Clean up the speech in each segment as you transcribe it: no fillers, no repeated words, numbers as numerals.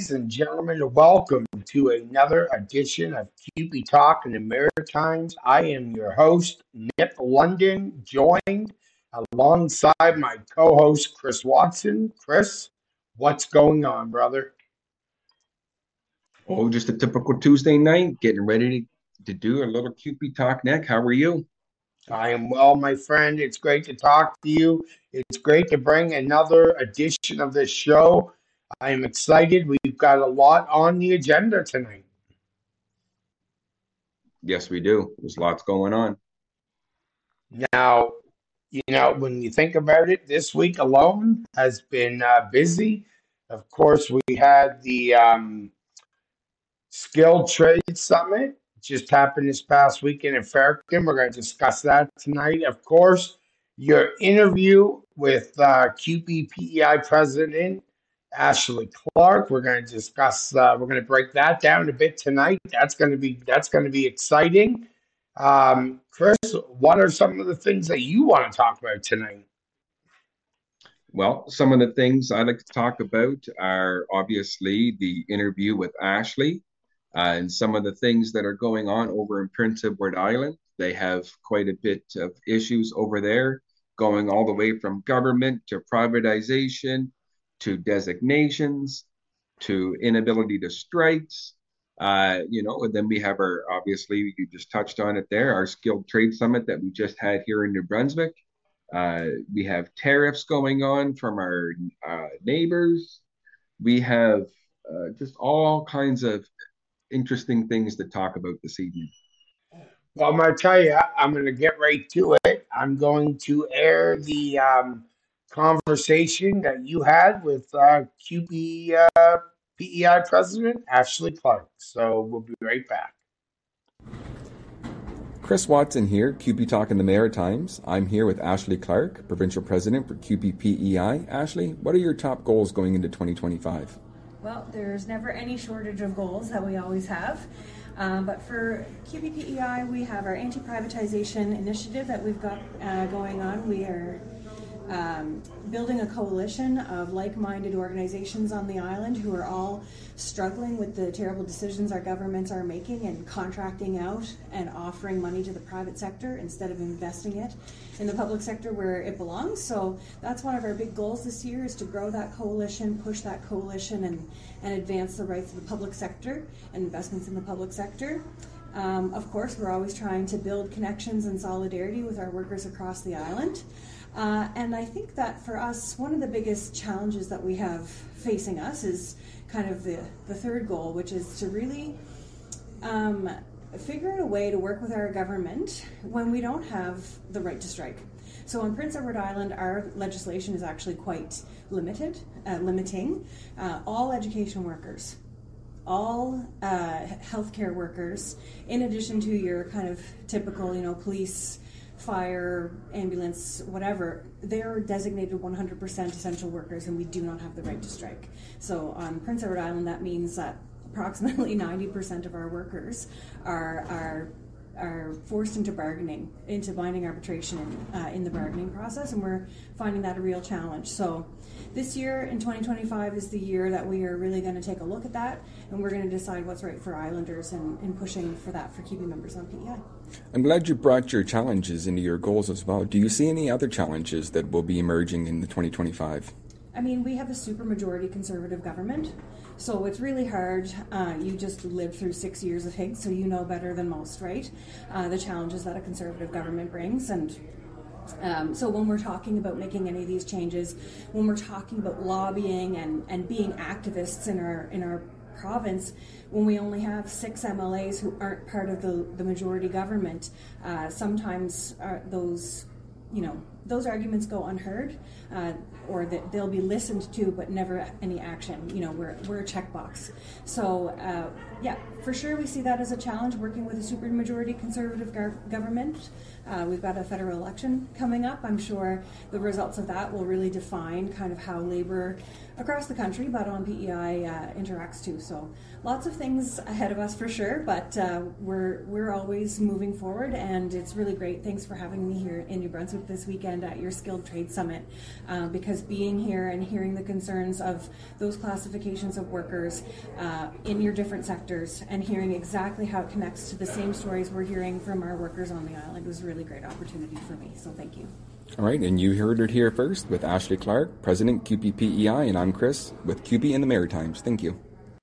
Ladies and gentlemen, welcome to another edition of QB Talk in the Maritimes. I am your host, Nick London, joined alongside my co-host, Chris Watson. Chris, what's going on, brother? Oh, just a typical Tuesday night, getting ready to do a little Cupid talk. Nick, how are you? I am well, my friend. It's great to talk to you. It's great to bring another edition of this show. I am excited. We've got a lot on the agenda tonight. Yes, we do. There's lots going on. Now, when you think about it, this week alone has been busy. Of course, we had the Skilled Trade Summit, just happened this past weekend in Farrington. We're going to discuss that tonight. Of course, your interview with QPPEI President Ashley Clark. We're going to discuss. We're going to break that down a bit tonight. That's going to be exciting. Chris, what are some of the things that you want to talk about tonight? Well, some of the things I'd like to talk about are obviously the interview with Ashley and some of the things that are going on over in Prince Edward Island. They have quite a bit of issues over there, going all the way from government to privatization to designations to inability to strikes. And then we have our, obviously, you just touched on it there, our skilled trade summit that we just had here in New Brunswick. We have tariffs going on from our neighbors. We have just all kinds of interesting things to talk about this evening. Well, I'm going to tell you, I'm going to get right to it. I'm going to air the conversation that you had with QB PEI President Ashley Clark. So we'll be right back. Chris Watson here, QP Talk in the Maritimes. I'm here with Ashley Clark, Provincial President for QPPEI. Ashley, what are your top goals going into 2025? Well, there's never any shortage of goals that we always have. But for QPPEI, we have our anti-privatization initiative that we've got going on. We are building a coalition of like-minded organizations on the island who are all struggling with the terrible decisions our governments are making and contracting out and offering money to the private sector instead of investing it in the public sector where it belongs. So that's one of our big goals this year, is to grow that coalition, push that coalition, and advance the rights of the public sector and investments in the public sector. Of course, we're always trying to build connections and solidarity with our workers across the island. And I think that for us, one of the biggest challenges that we have facing us is kind of the third goal, which is to really figure out a way to work with our government when we don't have the right to strike. So on Prince Edward Island, our legislation is actually quite limiting. All education workers, all healthcare workers, in addition to your kind of typical, police, fire, ambulance, whatever, they're designated 100% essential workers, and we do not have the right to strike. So on Prince Edward Island, that means that approximately 90% of our workers are forced into binding arbitration in the bargaining process, and we're finding that a real challenge. So this year, in 2025, is the year that we are really going to take a look at that, and we're going to decide what's right for Islanders and pushing for that for QB members on PEI. I'm glad you brought your challenges into your goals as well. Do you see any other challenges that will be emerging in the 2025? I mean, we have a supermajority conservative government, so it's really hard. You just lived through 6 years of Higgs, so you know better than most, right? The challenges that a conservative government brings. And so when we're talking about making any of these changes, when we're talking about lobbying and being activists in our province, when we only have 6 MLAs who aren't part of the majority government, sometimes those arguments go unheard, or that they'll be listened to, but never any action. We're a checkbox. So, for sure we see that as a challenge, working with a supermajority conservative government. We've got a federal election coming up. I'm sure the results of that will really define kind of how Labour across the country, but on PEI, interacts too. So lots of things ahead of us for sure, but we're always moving forward, and it's really great. Thanks for having me here in New Brunswick this weekend. attend at your Skilled Trade Summit, because being here and hearing the concerns of those classifications of workers in your different sectors and hearing exactly how it connects to the same stories we're hearing from our workers on the island was a really great opportunity for me. So thank you. All right, and you heard it here first with Ashley Clark, President, QPPEI, and I'm Chris with QP in the Maritimes. Thank you.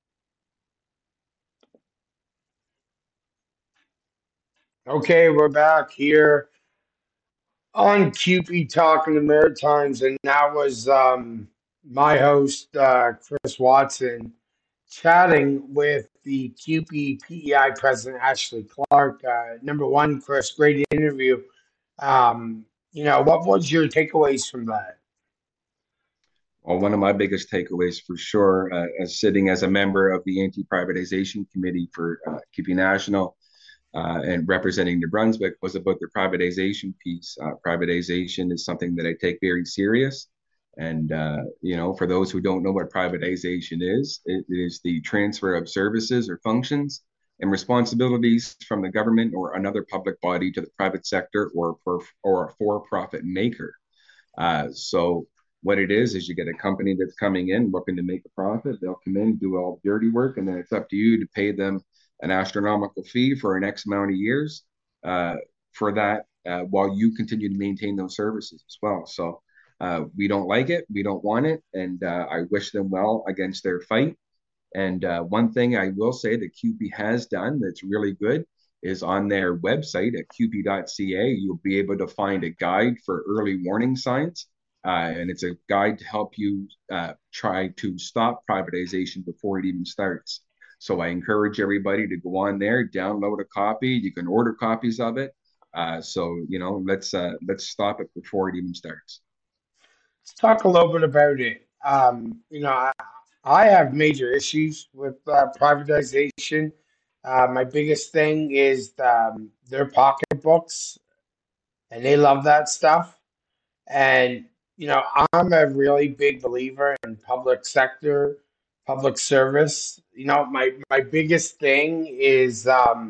Okay, we're back here on QP Talking the Maritimes, and that was my host, Chris Watson, chatting with the QP PEI President, Ashley Clark. Number one, Chris, great interview. What was your takeaways from that? Well, one of my biggest takeaways for sure, as sitting as a member of the Anti-Privatization Committee for QP National and representing New Brunswick, was about the privatization piece. Privatization is something that I take very serious. And, for those who don't know what privatization is, it is the transfer of services or functions and responsibilities from the government or another public body to the private sector or a for-profit maker. So what it is you get a company that's coming in looking to make a profit. They'll come in, do all the dirty work, and then it's up to you to pay them an astronomical fee for an X amount of years for that while you continue to maintain those services as well. So we don't like it. We don't want it. And I wish them well against their fight. And one thing I will say that QP has done that's really good is on their website at qp.ca, you'll be able to find a guide for early warning signs. And it's a guide to help you try to stop privatization before it even starts. So I encourage everybody to go on there, download a copy. You can order copies of it. Let's stop it before it even starts. Let's talk a little bit about it. I have major issues with privatization. My biggest thing is their pocketbooks, and they love that stuff. And, I'm a really big believer in public sector, public service. My biggest thing is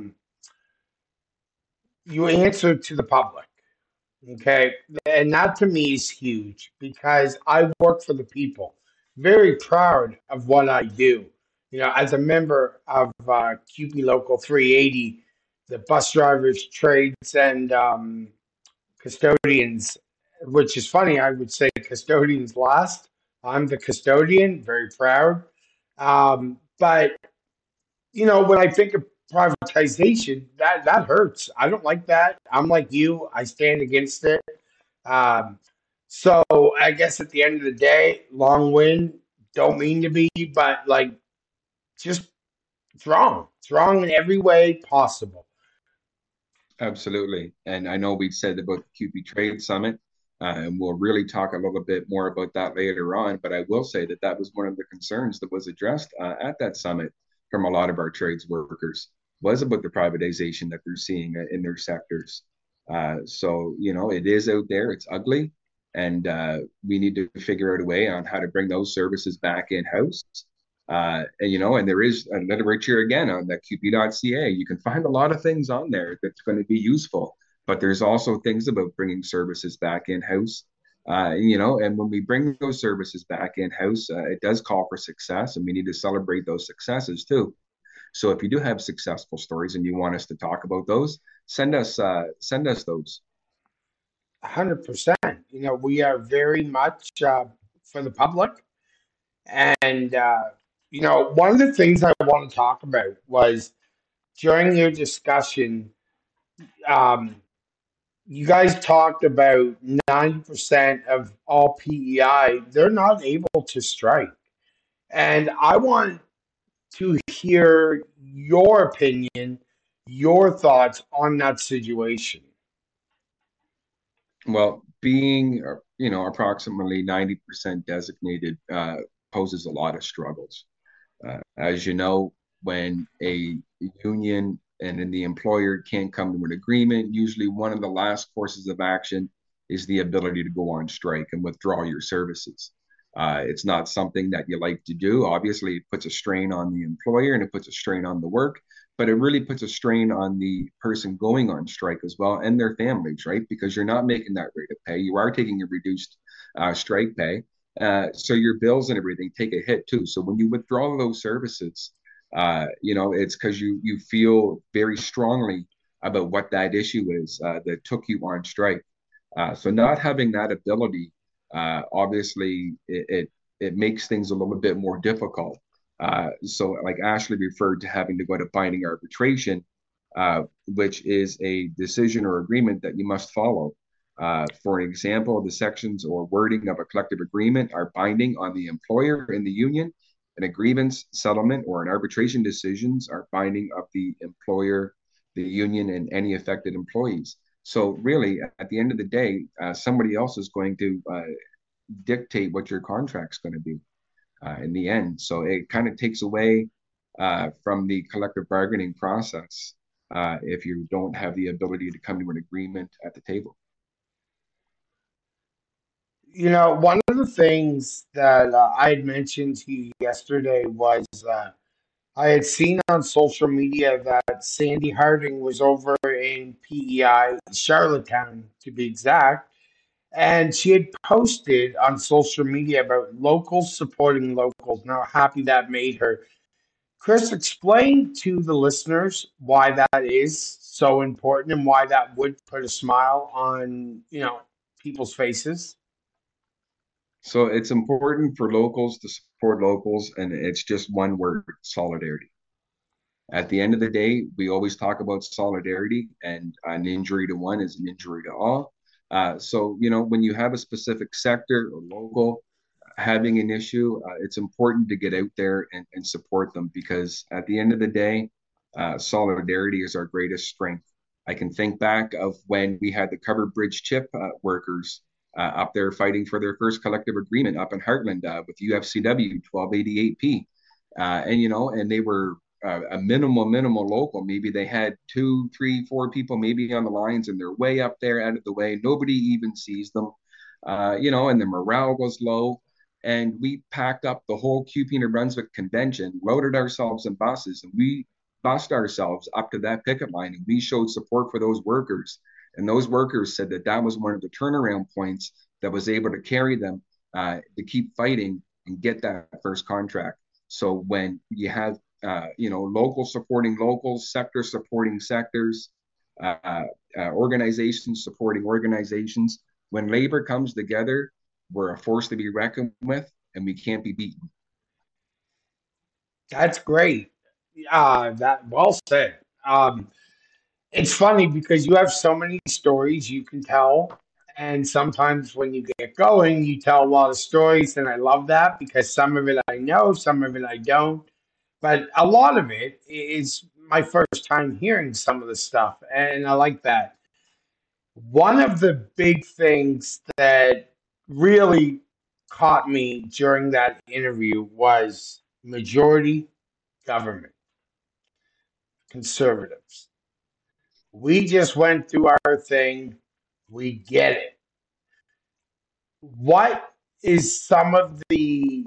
you answer to the public. Okay. And that to me is huge because I work for the people. Very proud of what I do. As a member of QP Local 380, the bus drivers, trades, and custodians, which is funny, I would say custodians last. I'm the custodian, very proud. But when I think of privatization, that hurts. I don't like that. I'm like you. I stand against it. So I guess at the end of the day, long wind, don't mean to be, but just it's wrong. It's wrong in every way possible. Absolutely. And I know we've said about the QP Trade Summit, and we'll really talk a little bit more about that later on. But I will say that was one of the concerns that was addressed at that summit from a lot of our trades workers, was about the privatization that they're seeing in their sectors. So it is out there. It's ugly. And we need to figure out a way on how to bring those services back in-house. And there is a literature again on the qp.ca. You can find a lot of things on there that's going to be useful, but there's also things about bringing services back in-house. And when we bring those services back in-house, it does call for success, and we need to celebrate those successes too. So if you do have successful stories and you want us to talk about those, send us those. 100%. We are very much for the public. And, one of the things I want to talk about was during your discussion, you guys talked about 90% of all PEI, they're not able to strike. And I want to hear your opinion, your thoughts on that situation. Well, being, approximately 90% designated poses a lot of struggles. As you know, when a union and the employer can't come to an agreement, usually one of the last courses of action is the ability to go on strike and withdraw your services. It's not something that you like to do. Obviously, it puts a strain on the employer and it puts a strain on the work, but it really puts a strain on the person going on strike as well and their families, right? Because you're not making that rate of pay. You are taking a reduced strike pay. So your bills and everything take a hit too. So when you withdraw those services, it's because you feel very strongly about what that issue is that took you on strike. So not having that ability, obviously, it makes things a little bit more difficult. So like Ashley referred to having to go to binding arbitration, which is a decision or agreement that you must follow. For example, the sections or wording of a collective agreement are binding on the employer and the union, and a grievance settlement or an arbitration decisions are binding of the employer, the union, and any affected employees. So really, at the end of the day, somebody else is going to dictate what your contract's going to be in the end. So it kind of takes away from the collective bargaining process if you don't have the ability to come to an agreement at the table. One of the things that I had mentioned to you yesterday was I had seen on social media that Sandy Harding was over in PEI, Charlottetown to be exact, and she had posted on social media about locals supporting locals and how happy that made her. Chris, explain to the listeners why that is so important and why that would put a smile on, people's faces. So it's important for locals to support locals, and it's just one word: solidarity. At the end of the day, we always talk about solidarity, and an injury to one is an injury to all. So, when you have a specific sector or local having an issue, it's important to get out there and support them, because at the end of the day, solidarity is our greatest strength. I can think back of when we had the Covered Bridge chip workers up there fighting for their first collective agreement up in Heartland with UFCW 1288P. And they were a minimal local. Maybe they had 2, 3, 4 people maybe on the lines, and they're way up there out of the way. Nobody even sees them, and the morale was low. And we packed up the whole CUPE New Brunswick convention, loaded ourselves in buses, and we bussed ourselves up to that picket line, and we showed support for those workers. And those workers said that was one of the turnaround points that was able to carry them to keep fighting and get that first contract. So when you have locals supporting locals, sectors supporting sectors, organizations supporting organizations, when labor comes together, we're a force to be reckoned with, and we can't be beaten. That's great. That well said. It's funny because you have so many stories you can tell, and sometimes when you get going, you tell a lot of stories, and I love that because some of it I know, some of it I don't, but a lot of it is my first time hearing some of the stuff, and I like that. One of the big things that really caught me during that interview was majority government, conservatives. We just went through our thing. We get it. What is some of the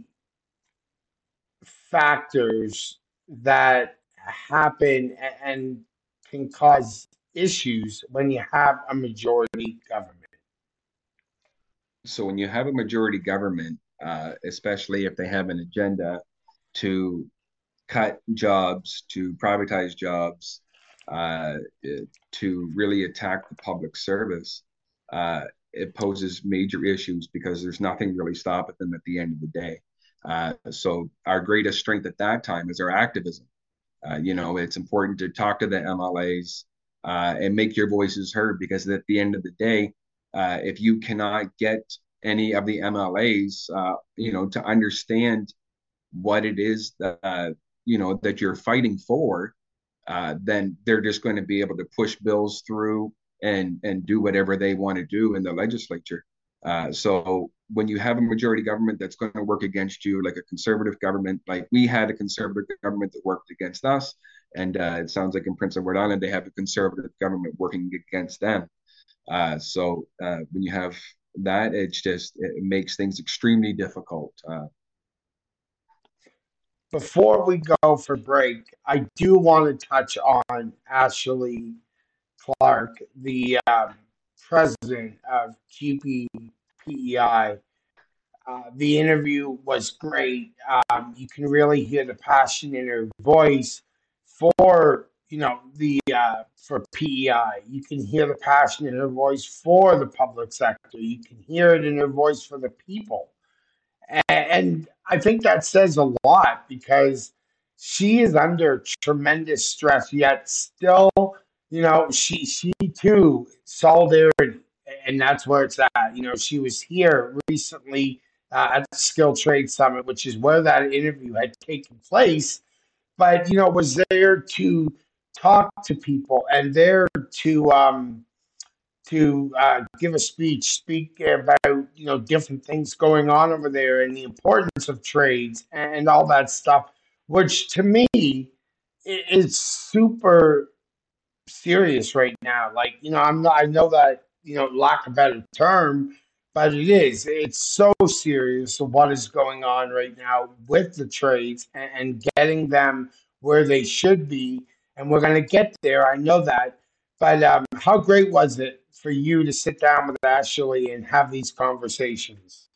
factors that happen and can cause issues when you have a majority government? So when you have a majority government, especially if they have an agenda to cut jobs, to privatize jobs, uh, to really attack the public service, it poses major issues because there's nothing really stopping them at the end of the day. So our greatest strength at that time is our activism. It's important to talk to the MLAs and make your voices heard, because at the end of the day, if you cannot get any of the MLAs, to understand what it is that that you're fighting for, then they're just going to be able to push bills through and do whatever they want to do in the legislature. So when you have a majority government that's going to work against you, like a conservative government, like we had a conservative government that worked against us, and it sounds like in Prince Edward Island they have a conservative government working against them. So when you have that, it makes things extremely difficult. before we go for break, I do want to touch on Ashley Clark, the president of QP PEI. The interview was great. You can really hear the passion in her voice for the for PEI. You can hear the passion in her voice for the public sector. You can hear it in her voice for the people. And I think that says a lot because she is under tremendous stress, yet still, she too solidarity, and that's where it's at. She was here recently at the Skill Trade Summit, which is where that interview had taken place, but was there to talk to people and there to give a speech, speak about different things going on over there and the importance of trades and all that stuff, which to me is super serious right now. Like I'm not. I know that lack of a better term, but it's so serious of what is going on right now with the trades and getting them where they should be, and we're going to get there. I know that, but how great was it for you to sit down with Ashley and have these conversations?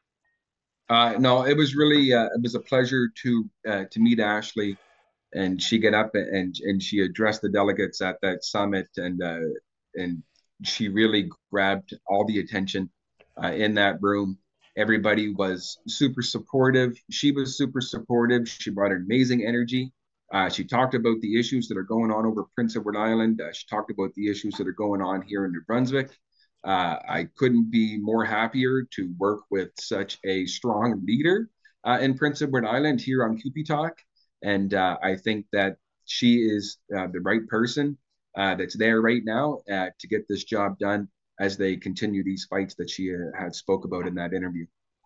No, it was really it was a pleasure to meet Ashley, and she got up and she addressed the delegates at that summit, and she really grabbed all the attention in that room. Everybody was super supportive. She was super supportive. She brought an amazing energy. She talked about the issues that are going on over Prince Edward Island. She talked about the issues that are going on here in New Brunswick. I couldn't be more happier to work with such a strong leader in Prince Edward Island here on QP Talk. And I think that she is the right person that's there right now to get this job done as they continue these fights that she had spoke about in that interview.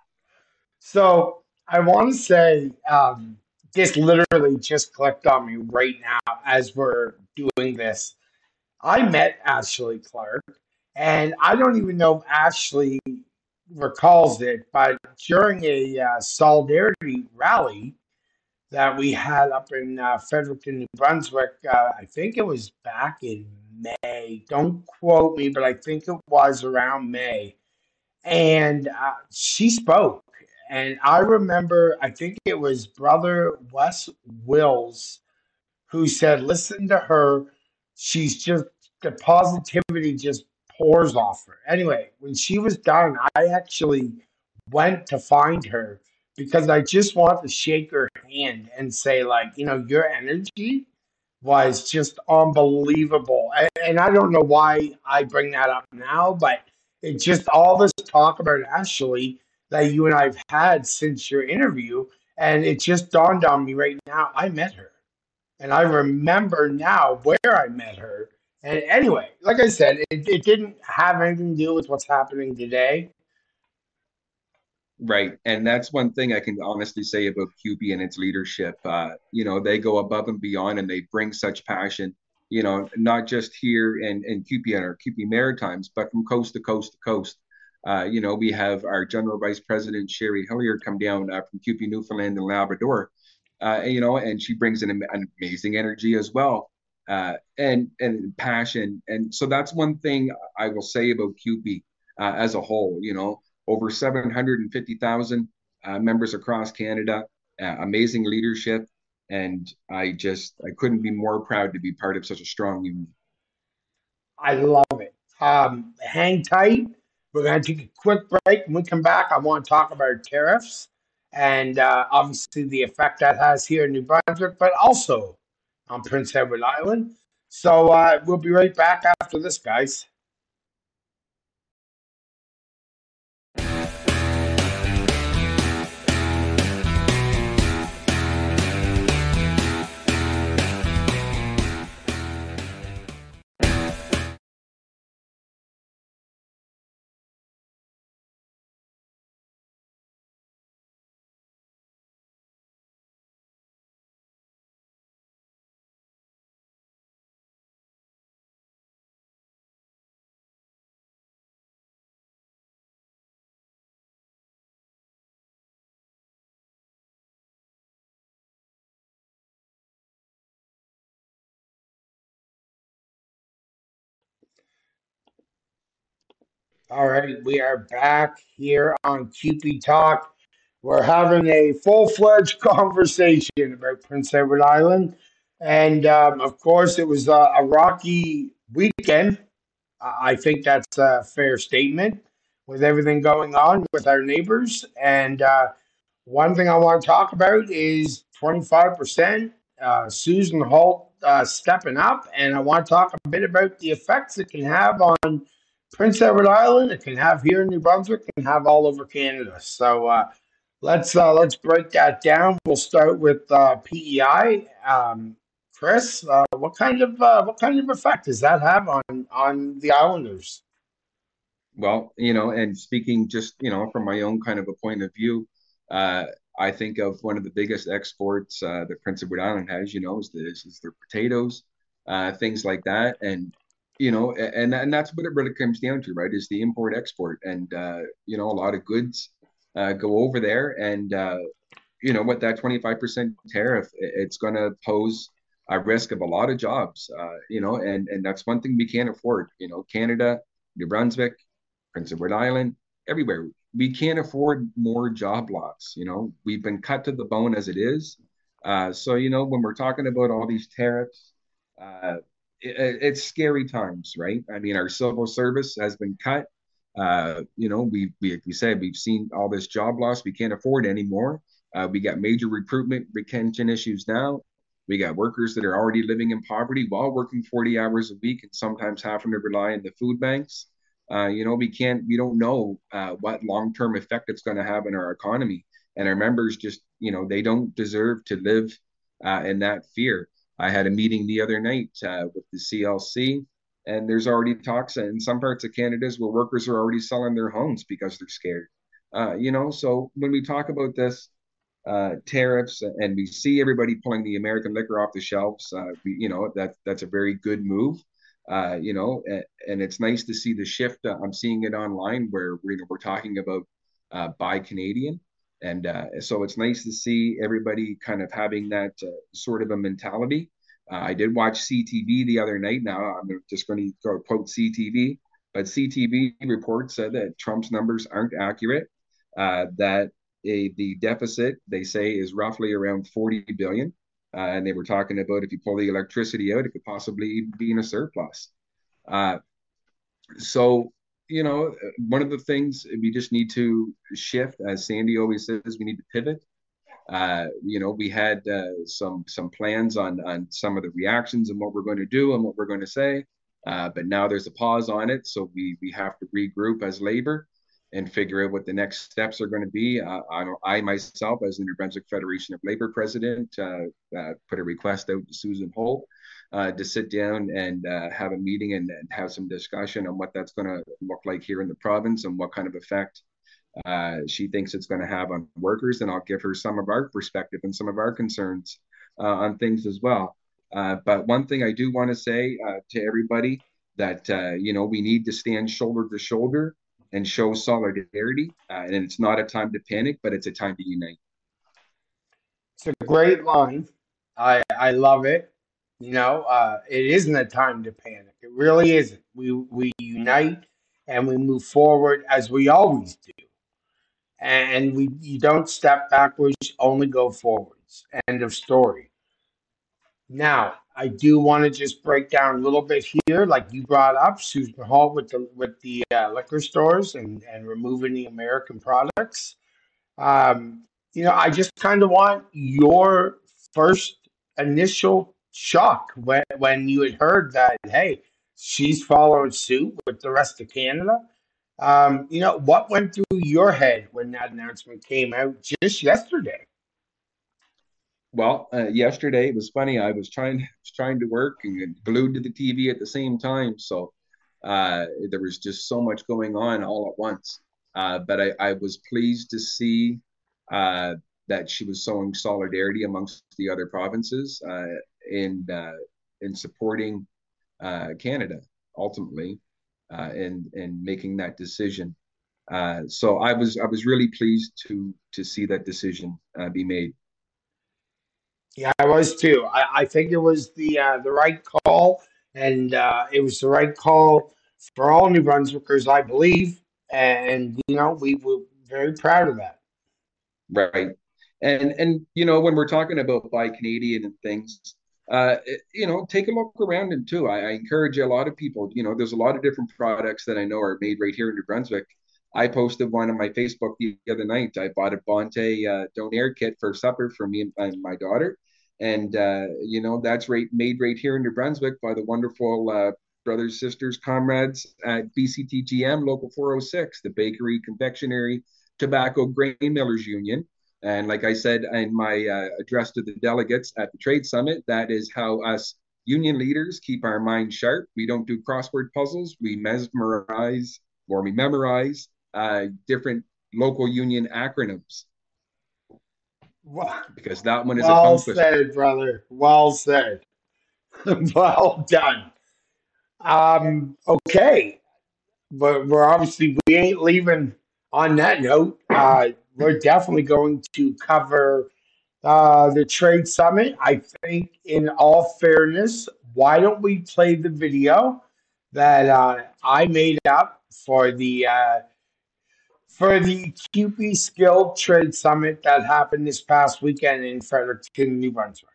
So I want to say this literally just clicked on me right now as we're doing this. I met Ashley Clark, and I don't even know if Ashley recalls it, but during a solidarity rally that we had up in Fredericton, New Brunswick, I think it was back in May. Don't quote me, but I think it was around May. And she spoke. And I remember, I think it was Brother Wes Wills who said, listen to her. She's just, the positivity just pours off her. Anyway, when she was done, I actually went to find her because I just want to shake her hand and say, like, your energy was just unbelievable. And I don't know why I bring that up now, but it just all this talk about Ashley that you and I've had since your interview. And it just dawned on me right now. I met her. And I remember now where I met her. And anyway, like I said, it didn't have anything to do with what's happening today. Right. And that's one thing I can honestly say about QP and its leadership. They go above and beyond and they bring such passion, not just here in QP and our QP Maritimes, but from coast to coast to coast. We have our General Vice President, Sherry Hilliard, come down from QP Newfoundland and Labrador, and she brings an amazing energy as well, and passion. And so that's one thing I will say about QP as a whole, over 750,000 members across Canada, amazing leadership. And I couldn't be more proud to be part of such a strong union. I love it. Hang tight. We're going to take a quick break. When we come back, I want to talk about tariffs and obviously the effect that has here in New Brunswick, but also on Prince Edward Island. So we'll be right back after this, guys. All right, we are back here on QP Talk. We're having a full-fledged conversation about Prince Edward Island, and of course, it was a rocky weekend. I think that's a fair statement with everything going on with our neighbors. And one thing I want to talk about is 25%. Susan Holt stepping up, and I want to talk a bit about the effects it can have on Prince Edward Island. It can have here in New Brunswick, and have all over Canada. So let's break that down. We'll start with PEI. Chris, what kind of effect does that have on the Islanders? Well, and speaking just, from my own kind of a point of view, uh, I think of one of the biggest exports that Prince Edward Island has, is their potatoes, things like that. And that's what it really comes down to, right? Is the import export. And, a lot of goods go over there. And, with that 25% tariff, it's going to pose a risk of a lot of jobs, and that's one thing we can't afford. Canada, New Brunswick, Prince Edward Island, everywhere. We can't afford more job loss. We've been cut to the bone as it is. So, when we're talking about all these tariffs, uh, it's scary times, right? I mean, our civil service has been cut. Like we said, we've seen all this job loss. We can't afford anymore. We got major recruitment retention issues now. We got workers that are already living in poverty while working 40 hours a week and sometimes having to rely on the food banks. We don't know what long-term effect it's going to have in our economy. And our members just, they don't deserve to live in that fear. I had a meeting the other night with the CLC, and there's already talks in some parts of Canada where workers are already selling their homes because they're scared. So when we talk about this, tariffs, and we see everybody pulling the American liquor off the shelves. That's a very good move. And it's nice to see the shift. I'm seeing it online where we're talking about buy Canadian, and so it's nice to see everybody kind of having that sort of a mentality. I did watch CTV the other night. Now I'm just going to quote CTV, but CTV reports said that Trump's numbers aren't accurate. That the deficit they say is roughly around 40 billion, and they were talking about if you pull the electricity out, it could possibly be in a surplus. Uh, so one of the things we just need to shift, as Sandy always says, we need to pivot. We had some plans on some of the reactions and what we're going to do and what we're going to say, but now there's a pause on it, so we have to regroup as labor and figure out what the next steps are going to be. I myself, as the New Brunswick Federation of Labor president, put a request out to Susan Holt to sit down and have a meeting and have some discussion on what that's going to look like here in the province and what kind of effect she thinks it's going to have on workers. And I'll give her some of our perspective and some of our concerns on things as well. But one thing I do want to say to everybody that, we need to stand shoulder to shoulder and show solidarity. And it's not a time to panic, but it's a time to unite. It's a great line. I love it. It isn't a time to panic. It really isn't. We unite and we move forward as we always do. And we you don't step backwards, only go forwards. End of story. Now, I do want to just break down a little bit here, like you brought up Susan Hall with the liquor stores and removing the American products. Um, I just kind of want your first initial shock when you had heard that, hey, she's following suit with the rest of Canada. What went through your head when that announcement came out just yesterday? Well, yesterday it was funny. I was trying to work and glued to the TV at the same time, so there was just so much going on all at once. But I was pleased to see uh, that she was showing solidarity amongst the other provinces in supporting Canada ultimately, and making that decision. So I was really pleased to see that decision be made. Yeah, I was too. I think it was the right call, and it was the right call for all New Brunswickers, I believe. and we were very proud of that. Right. And when we're talking about Buy Canadian and things, take a look around and too. I encourage a lot of people, there's a lot of different products that I know are made right here in New Brunswick. I posted one on my Facebook the other night. I bought a Bonte Donair kit for supper for me and my daughter. And that's made right here in New Brunswick by the wonderful brothers, sisters, comrades at BCTGM Local 406, the Bakery, Confectionery, Tobacco Grain Millers Union. And like I said in my address to the delegates at the Trade Summit, that is how us union leaders keep our minds sharp. We don't do crossword puzzles. We memorize different local union acronyms. Because that one is a tongue twister. Well said, brother. Well said. Well done. Okay. But we ain't leaving on that note. We're definitely going to cover the Trade Summit. I think, in all fairness, why don't we play the video that I made up for the QP Skilled Trade Summit that happened this past weekend in Fredericton, New Brunswick.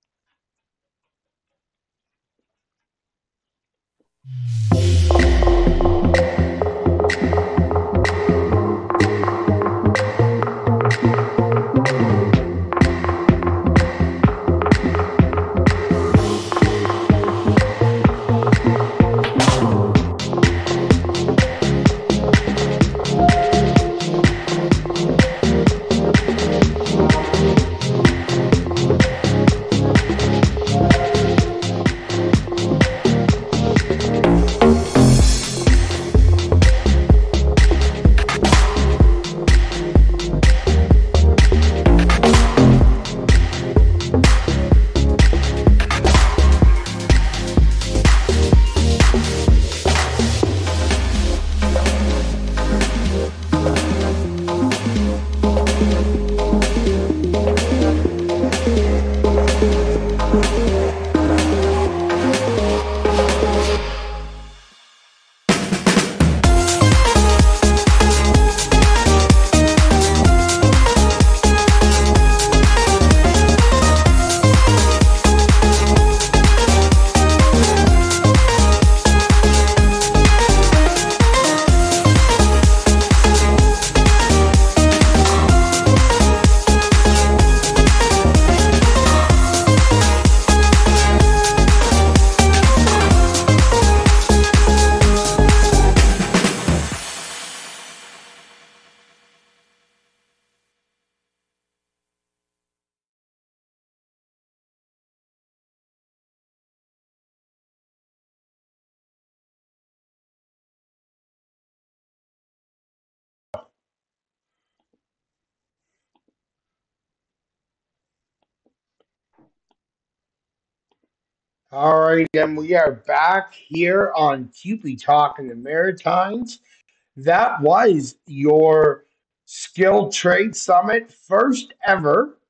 All right, and we are back here on QP Talk in the Maritimes. That was your Skilled Trade Summit, first ever,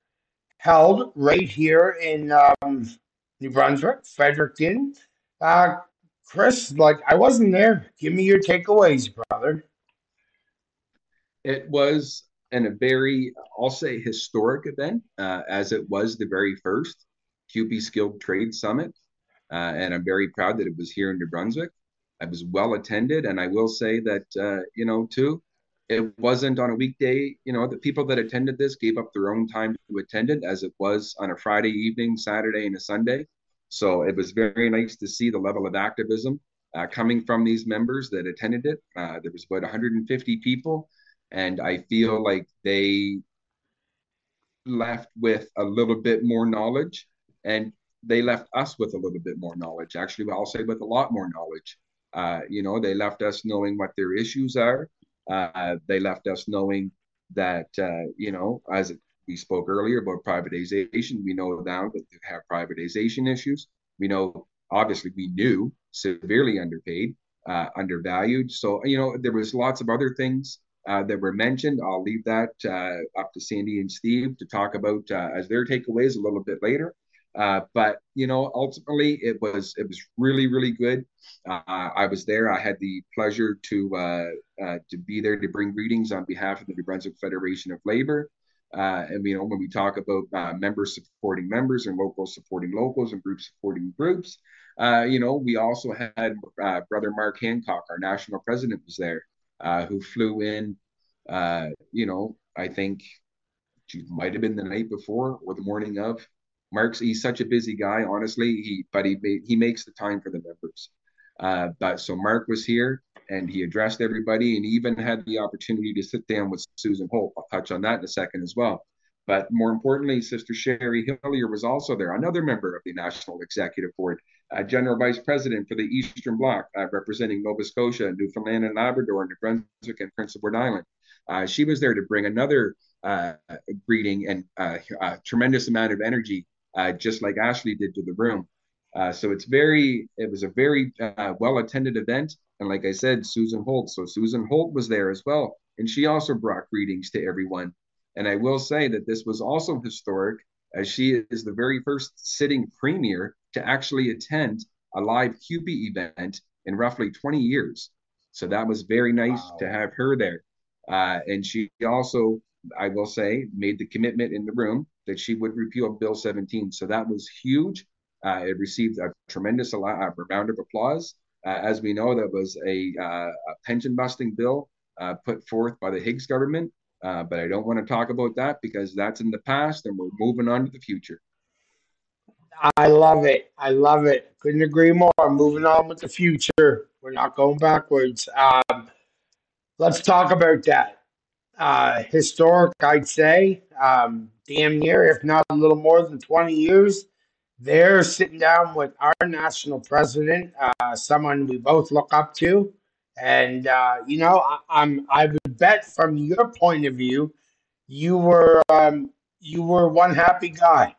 held right here in New Brunswick, Fredericton. Chris, I wasn't there. Give me your takeaways, brother. It was a very, I'll say, historic event, as it was the very first QP Skilled Trade Summit. And I'm very proud that it was here in New Brunswick. It was well attended. And I will say that, too, it wasn't on a weekday. The people that attended this gave up their own time to attend it, as it was on a Friday evening, Saturday, and a Sunday. So it was very nice to see the level of activism coming from these members that attended it. There was about 150 people. And I feel like they left with a little bit more knowledge, and they left us with a little bit more knowledge. Actually, I'll say with a lot more knowledge. They left us knowing what their issues are. They left us knowing that, as we spoke earlier about privatization, we know now that they have privatization issues. We know, obviously, we knew severely underpaid, undervalued. So, there was lots of other things that were mentioned. I'll leave that up to Sandy and Steve to talk about as their takeaways a little bit later. But ultimately, it was really, really good. I was there. I had the pleasure to be there to bring greetings on behalf of the New Brunswick Federation of Labor. And when we talk about members supporting members and locals supporting locals and groups supporting groups, we also had Brother Mark Hancock, our national president, was there, who flew in. I think it might have been the night before or the morning of. He's such a busy guy, honestly. He makes the time for the members. But so Mark was here and he addressed everybody and even had the opportunity to sit down with Susan Holt. I'll touch on that in a second as well. But more importantly, Sister Sherry Hillier was also there, another member of the National Executive Board, General Vice President for the Eastern Bloc, representing Nova Scotia, Newfoundland and Labrador, New Brunswick, and Prince Edward Island. She was there to bring another greeting and a tremendous amount of energy, just like Ashley did to the room. So it was a very well-attended event. And like I said, Susan Holt. So Susan Holt was there as well. And she also brought greetings to everyone. And I will say that this was also historic, as she is the very first sitting premier to actually attend a live CUPE event in roughly 20 years. So that was very nice to have her there. And she also, I will say, made the commitment in the room that she would repeal Bill 17. So that was huge. It received a tremendous round of applause. As we know, that was a pension busting bill put forth by the Higgs government. But I don't want to talk about that because that's in the past and we're moving on to the future. I love it. I love it. Couldn't agree more. Moving on with the future. We're not going backwards. Let's talk about that. Historic, I'd say. Damn near, if not a little more than 20 years. They're sitting down with our national president, someone we both look up to. And, I would bet from your point of view, you were one happy guy.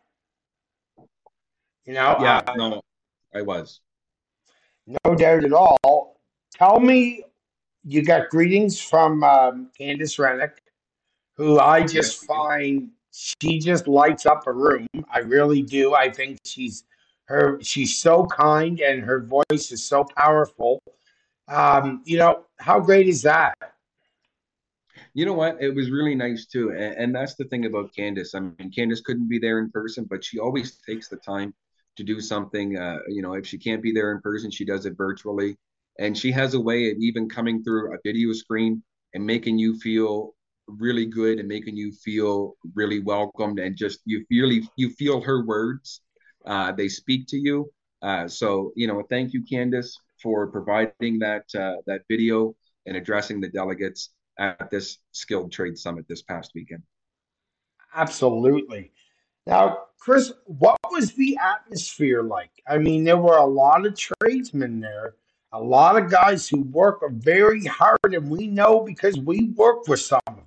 Yeah, no, I was. No doubt at all. Tell me, you got greetings from Candice Rennick, who I just find she just lights up a room. I really do. I think she's so kind and her voice is so powerful. How great is that? You know what? It was really nice too. And that's the thing about Candice. I mean, Candice couldn't be there in person, but she always takes the time to do something. If she can't be there in person, she does it virtually. And she has a way of even coming through a video screen and making you feel really good and making you feel really welcomed. And just you feel her words. They speak to you. Thank you, Candice, for providing that video and addressing the delegates at this Skilled Trade Summit this past weekend. Absolutely. Now, Chris, what was the atmosphere like? I mean, there were a lot of tradesmen there, a lot of guys who work very hard, and we know because we work with some of them.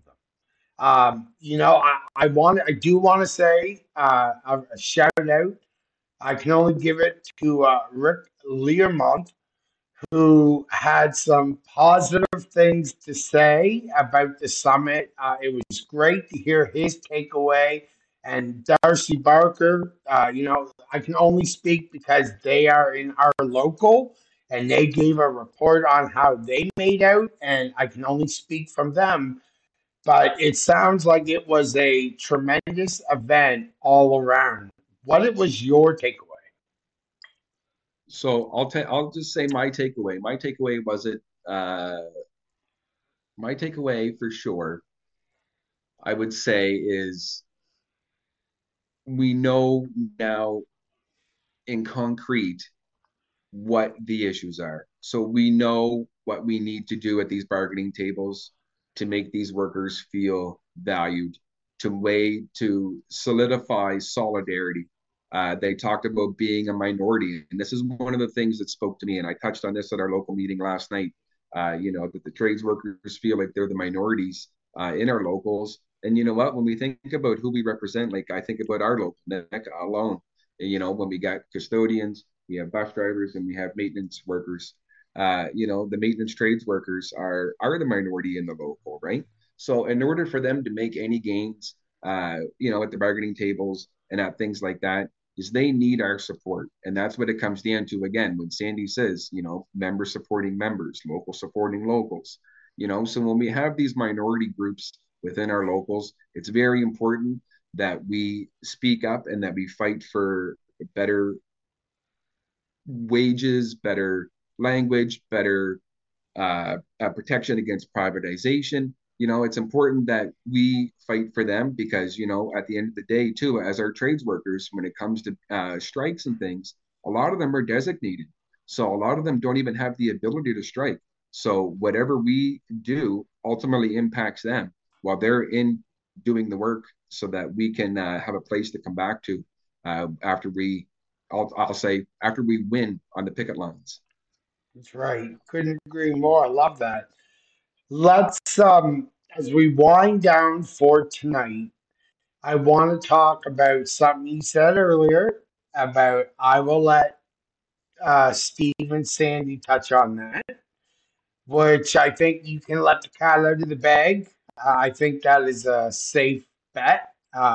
I do want to say a shout out. I can only give it to Rick Learmont, who had some positive things to say about the summit. It was great to hear his takeaway. And Darcy Barker, I can only speak because they are in our local and they gave a report on how they made out, and I can only speak from them. But it sounds like it was a tremendous event all around. What was your takeaway? So I'll just say my takeaway. My takeaway for sure, I would say, is we know now in concrete what the issues are. So we know what we need to do at these bargaining tables to make these workers feel valued, to solidify solidarity. They talked about being a minority, and this is one of the things that spoke to me. And I touched on this at our local meeting last night. That the trades workers feel like they're the minorities in our locals. And you know what? When we think about who we represent, like I think about our local NEC alone. When we got custodians, we have bus drivers, and we have maintenance workers. The maintenance trades workers are the minority in the local, right? So in order for them to make any gains, at the bargaining tables and at things like that, is they need our support. And that's what it comes down to again, when Sandy says, members supporting members, locals supporting locals, so when we have these minority groups within our locals, it's very important that we speak up and that we fight for better wages, better language, better protection against privatization. It's important that we fight for them because, at the end of the day, too, as our trades workers, when it comes to strikes and things, a lot of them are designated. So a lot of them don't even have the ability to strike. So whatever we do ultimately impacts them while they're in doing the work so that we can have a place to come back to after I'll say, after we win on the picket lines. That's right. Couldn't agree more. I love that. Let's as we wind down for tonight, I want to talk about something you said earlier about I will let Steve and Sandy touch on that, which I think you can let the cat out of the bag. I think that is a safe bet.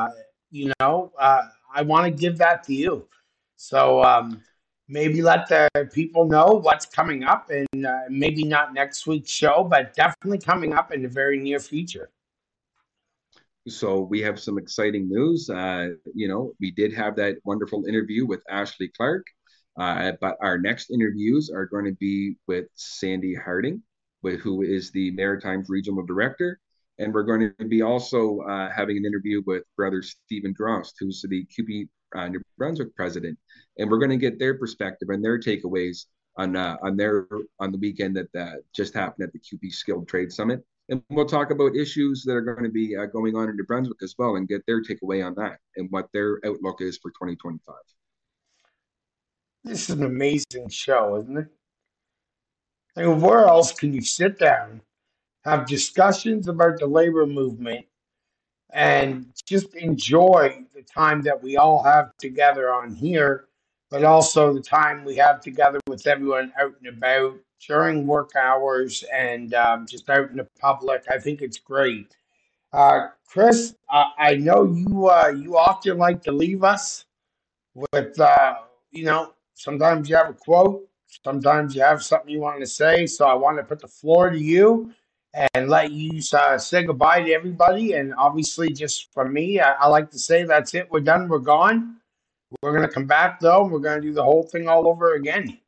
I want to give that to you. So maybe let the people know what's coming up, and maybe not next week's show, but definitely coming up in the very near future. So we have some exciting news. We did have that wonderful interview with Ashley Clark, but our next interviews are going to be with Sandy Harding, who is the Maritimes Regional Director. And we're going to be also having an interview with Brother Stephen Drost, who's the CUPE New Brunswick president. And we're going to get their perspective and their takeaways on the weekend that just happened at the CUPE Skilled Trade Summit. And we'll talk about issues that are going to be going on in New Brunswick as well and get their takeaway on that and what their outlook is for 2025. This is an amazing show, isn't it? I mean, where else can you sit down, have discussions about the labor movement, and just enjoy the time that we all have together on here, but also the time we have together with everyone out and about during work hours and just out in the public. I think it's great. Chris, I know you often like to leave us with sometimes you have a quote, sometimes you have something you want to say. So I want to put the floor to you and let you say goodbye to everybody. And obviously, just from me, I like to say that's it. We're done. We're gone. We're going to come back, though. And we're going to do the whole thing all over again.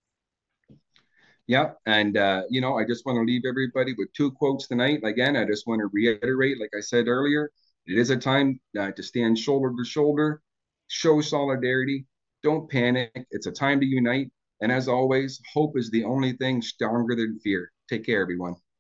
Yeah. And, I just want to leave everybody with two quotes tonight. Again, I just want to reiterate, like I said earlier, it is a time to stand shoulder to shoulder, show solidarity. Don't panic. It's a time to unite. And as always, hope is the only thing stronger than fear. Take care, everyone.